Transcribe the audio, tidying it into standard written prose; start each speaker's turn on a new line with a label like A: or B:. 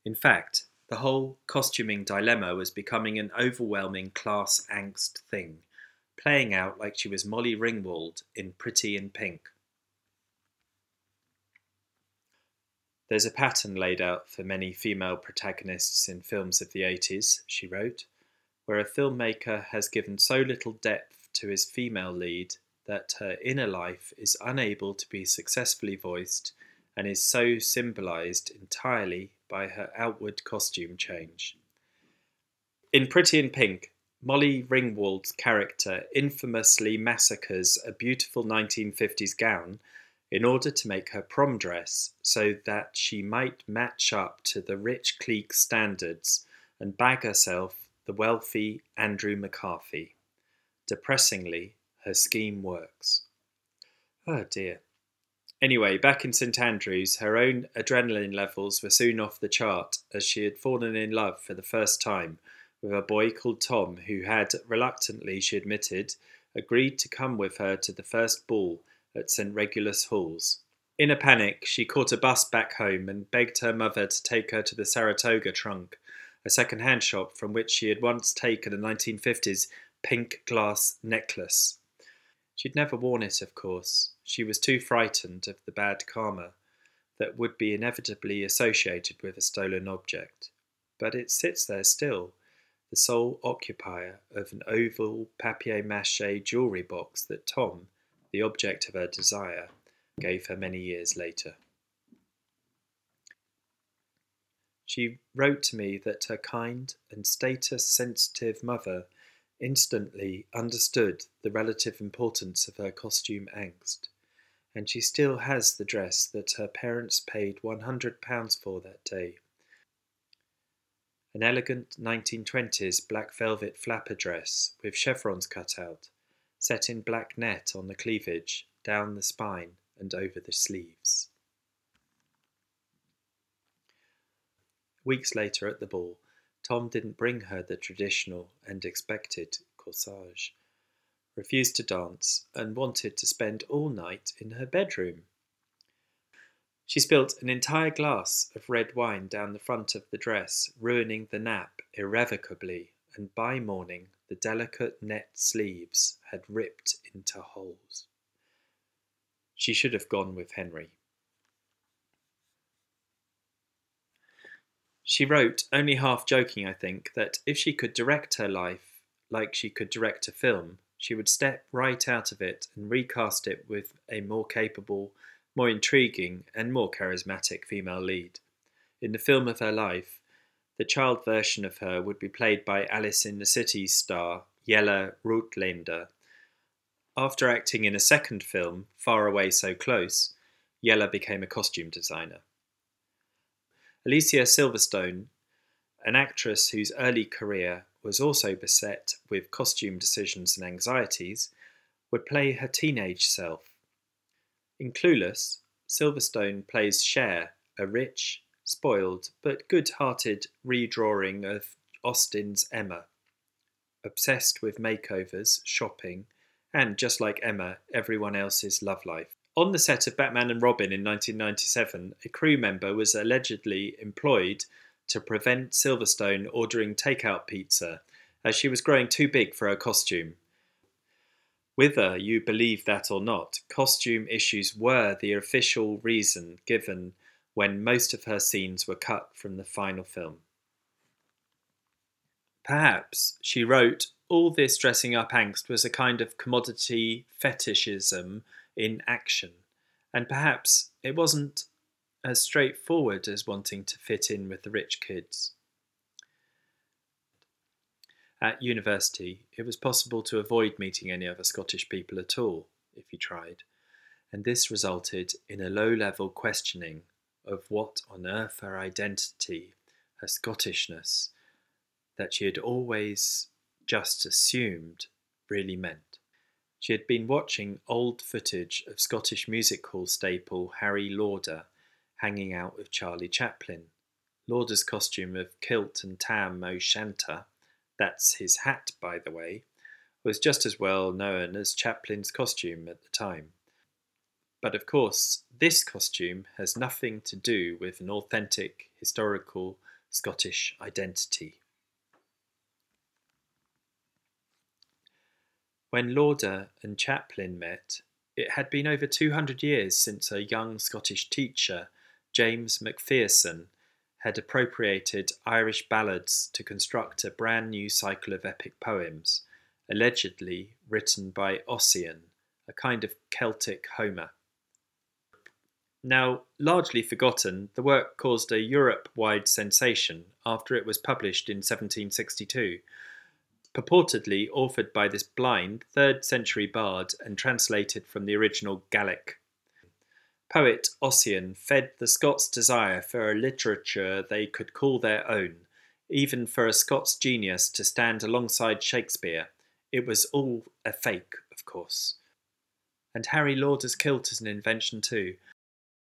A: In fact, the whole costuming dilemma was becoming an overwhelming class angst thing, playing out like she was Molly Ringwald in Pretty in Pink. There's a pattern laid out for many female protagonists in films of the 80s, she wrote, where a filmmaker has given so little depth to his female lead that her inner life is unable to be successfully voiced and is so symbolised entirely by her outward costume change. In Pretty in Pink, Molly Ringwald's character infamously massacres a beautiful 1950s gown in order to make her prom dress so that she might match up to the rich clique standards and bag herself the wealthy Andrew McCarthy. Depressingly, her scheme works. Oh dear. Anyway, back in St Andrews, her own adrenaline levels were soon off the chart as she had fallen in love for the first time with a boy called Tom who had, reluctantly she admitted, agreed to come with her to the first ball at St Regulus Halls. In a panic, she caught a bus back home and begged her mother to take her to the Saratoga Trunk, a second-hand shop from which she had once taken a 1950s pink glass necklace. She'd never worn it, of course. She was too frightened of the bad karma that would be inevitably associated with a stolen object. But it sits there still, the sole occupier of an oval papier-mâché jewellery box that Tom, the object of her desire, gave her many years later. She wrote to me that her kind and status-sensitive mother instantly understood the relative importance of her costume angst, and she still has the dress that her parents paid £100 for that day. An elegant 1920s black velvet flapper dress with chevrons cut out, set in black net on the cleavage, down the spine and over the sleeves. Weeks later at the ball, Tom didn't bring her the traditional and expected corsage, refused to dance, and wanted to spend all night in her bedroom. She spilt an entire glass of red wine down the front of the dress, ruining the nap irrevocably, and by morning the delicate net sleeves had ripped into holes. She should have gone with Henry. She wrote, only half joking I think, that if she could direct her life like she could direct a film, she would step right out of it and recast it with a more capable, more intriguing and more charismatic female lead. In the film of her life, the child version of her would be played by Alice in the Cities star Jelle Rootlander. After acting in a second film, Far Away So Close, Jelle became a costume designer. Alicia Silverstone, an actress whose early career was also beset with costume decisions and anxieties, would play her teenage self. In Clueless, Silverstone plays Cher, a rich, spoiled, but good-hearted redrawing of Austen's Emma, obsessed with makeovers, shopping, and, just like Emma, everyone else's love life. On the set of Batman and Robin in 1997, a crew member was allegedly employed to prevent Silverstone ordering takeout pizza, as she was growing too big for her costume. Whether you believe that or not, costume issues were the official reason given when most of her scenes were cut from the final film. Perhaps, she wrote, all this dressing up angst was a kind of commodity fetishism in action, and perhaps it wasn't as straightforward as wanting to fit in with the rich kids. At university, it was possible to avoid meeting any other Scottish people at all, if you tried, and this resulted in a low-level questioning of what on earth her identity, her Scottishness, that she had always just assumed really meant. She had been watching old footage of Scottish music hall staple Harry Lauder hanging out with Charlie Chaplin. Lauder's costume of kilt and tam o'shanter, that's his hat by the way, was just as well known as Chaplin's costume at the time. But of course, this costume has nothing to do with an authentic historical Scottish identity. When Lauder and Chaplin met, it had been over 200 years since a young Scottish teacher, James Macpherson, had appropriated Irish ballads to construct a brand new cycle of epic poems, allegedly written by Ossian, a kind of Celtic Homer. Now largely forgotten, the work caused a Europe-wide sensation after it was published in 1762, purportedly authored by this blind 3rd century bard and translated from the original Gaelic. Poet Ossian fed the Scots' desire for a literature they could call their own, even for a Scots genius to stand alongside Shakespeare. It was all a fake, of course. And Harry Lauder's kilt is an invention too.